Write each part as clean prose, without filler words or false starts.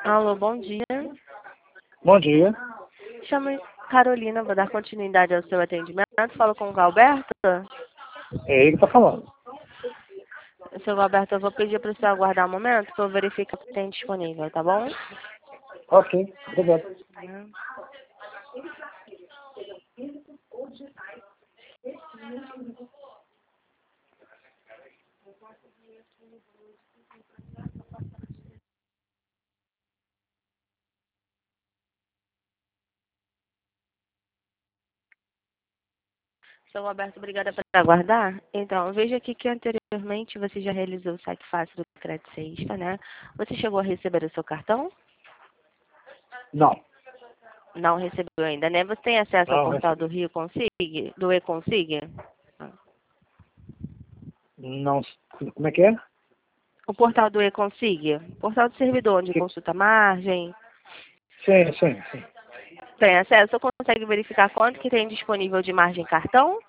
Alô, bom dia. Bom dia. Chamo Carolina, vou dar continuidade ao seu atendimento. Falo com o Galberto. É ele que está falando. Seu Galberto, eu vou pedir para o senhor aguardar um momento para eu verificar o que tem disponível, tá bom? Ok, obrigado. Seu Roberto, obrigada por aguardar. Então, eu vejo aqui que anteriormente você já realizou o saque fácil do Crédito Sexta, né? Você chegou a receber o seu cartão? Não, Não recebeu ainda, né? Você tem acesso ao não portal do recebi. Rio Consig, do E-Consig? Não, como é que é? O portal do E-Consig? Portal do servidor, onde Que- consulta a margem. Sim, sim, sim. Tem acesso? Você consegue verificar quanto que tem disponível de margem cartão?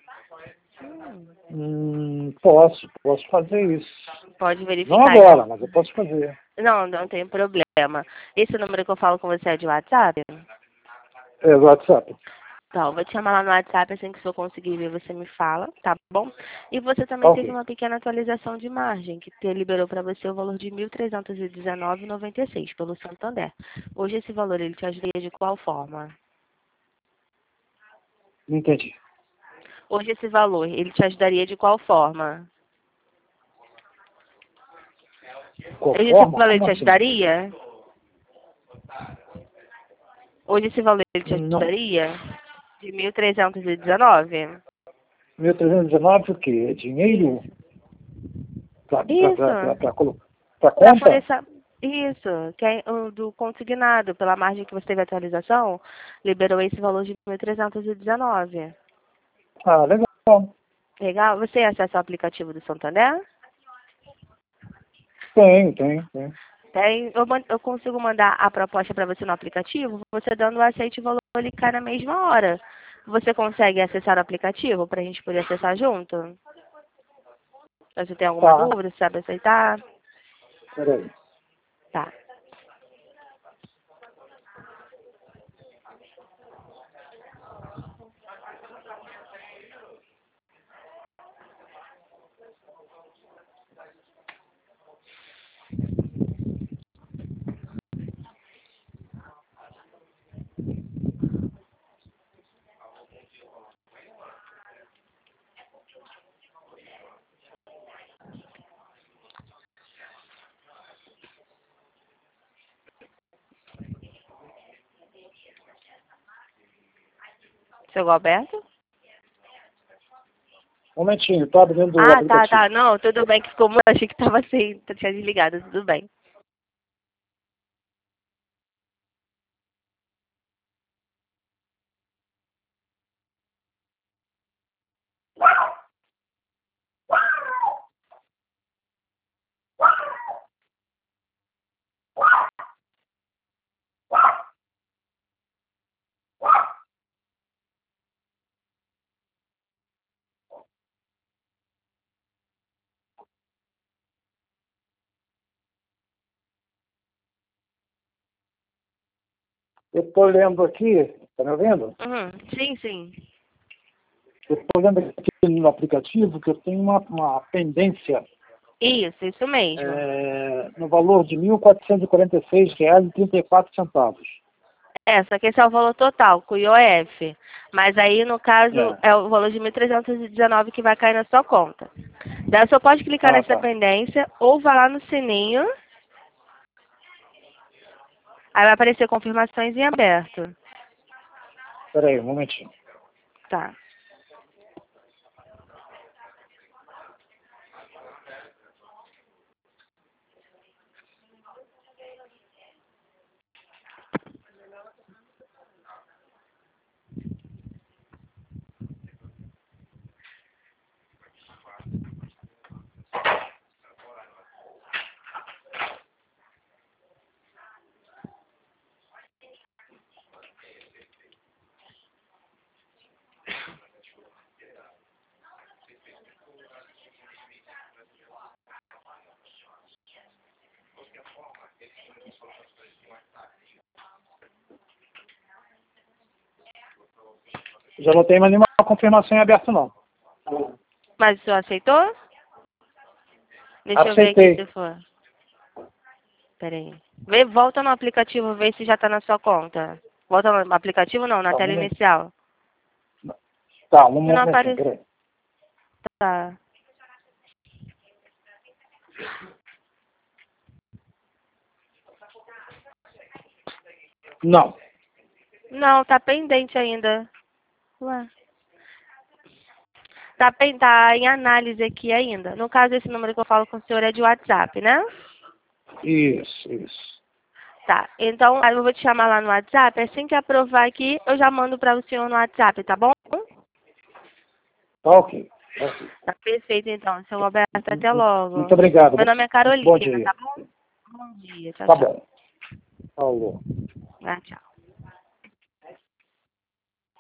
Posso fazer isso. Pode Não verificar, agora, então. mas eu posso fazer. Não, não tem problema. Esse número que eu falo com você é de WhatsApp? É o WhatsApp. Então, vou te chamar lá no WhatsApp, assim que o senhor conseguir ver, você me fala, tá bom? E você também teve Ok. uma pequena atualização de margem, que liberou para você o valor de R$ 1.319,96 pelo Santander. Hoje esse valor, ele te ajudaria de qual forma? Não entendi. Hoje esse valor, ele te ajudaria de qual forma? Qual Hoje esse forma? valor, ele Como te assim? ajudaria? Hoje esse valor, ele te Não. ajudaria? De 1.319? 1.319 o quê? É dinheiro? Isso. Para Isso. Para poder conta? Isso, que é o do consignado, pela margem que você teve atualização, liberou esse valor de 1.319. Ah, legal. Legal? Você tem acesso ao aplicativo do Santander? Tem. Tem. Eu consigo mandar a proposta para você no aplicativo, você dando o aceite e o valor ele cai na mesma hora. Você consegue acessar o aplicativo para a gente poder acessar junto? Você tem alguma Tá. dúvida? Você sabe aceitar? Peraí. Tá. Seu Alberto? Um momentinho, estou abrindo o Ah, tá. aplicativo. Não, tudo bem que ficou. Achei que tava assim, tinha desligado, tudo bem. Eu estou lendo aqui, está me ouvindo? Sim, sim. Eu estou lendo aqui no aplicativo que eu tenho uma pendência Isso mesmo. no valor de R$ 1.446,34. Só que esse é o valor total, com o IOF. Mas aí, no caso, É. é o valor de 1.319 que vai cair na sua conta. Daí você pode clicar Ah, nessa tá. pendência ou vai lá no sininho. Aí vai aparecer confirmações em aberto. Espera aí, um momentinho. Tá. Já não tem mais nenhuma confirmação em aberto, não. Mas o senhor aceitou? Deixa eu ver Aceitei. aqui se for. Peraí. Volta no aplicativo, vê se já está na sua conta. Volta no aplicativo, não, na tela inicial. Tá, um Não momentinho, aparece. peraí. Tá. Não. Não, tá pendente ainda. Ué. Tá em análise aqui ainda. No caso, esse número que eu falo com o senhor é de WhatsApp, né? Isso. Tá. Então, aí eu vou te chamar lá no WhatsApp. Assim que aprovar aqui, eu já mando para o senhor no WhatsApp, tá bom? Tá ok. Tá perfeito, então. Seu Roberto, até logo. Muito obrigado. Meu nome é Carolina, Bom dia. tá bom? Bom dia. Tchau, Tá tchau. bom. Falou. Ah, tchau.